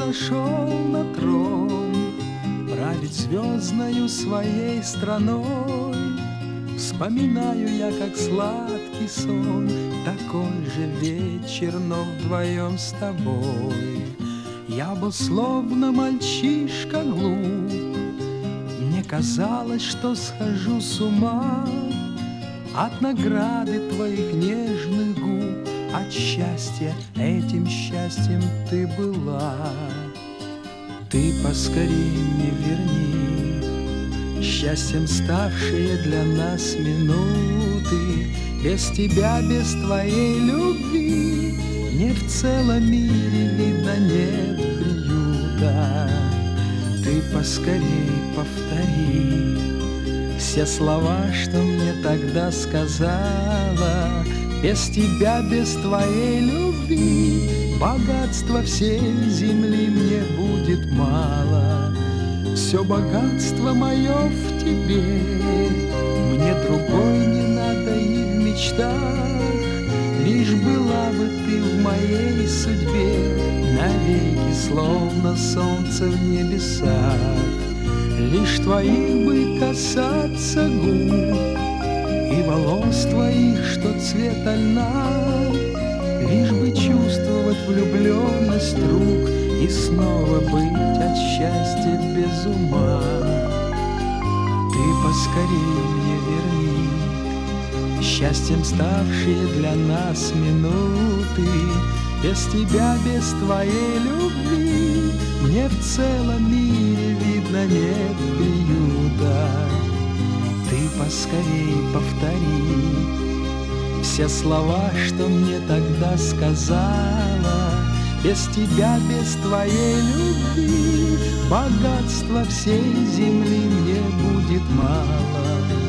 взошел на трон, править звездною своей страной. Вспоминаю я, как сладкий сон, такой же вечер, но вдвоем с тобой. Я был словно мальчишка глуп, мне казалось, что схожу с ума от награды твоих нежных губ, от счастья, этим счастьем ты была. Ты поскорей мне верни счастьем ставшие для нас минуты. Без тебя, без твоей любви мне в целом мире, видно, нет приюта. Ты поскорей повтори все слова, что мне тогда сказала. Без тебя, без твоей любви богатства всей земли мне будет мало. Все богатство мое в тебе, мне другой не надо и в мечтах. Лишь была бы ты в моей судьбе навеки, словно солнце в небесах. Лишь твоих бы касаться губ и волос твоих, что цвета льна, лишь бы чувствовать влюбленность рук и снова быть от счастья без ума. Ты поскорей мне верни счастьем ставшие для нас минуты. Без тебя, без твоей любви мне в целом мире, видно, нет приюта. Ты поскорей повтори все слова, что мне тогда сказала. Без тебя, без твоей любви богатства всей земли мне будет мало.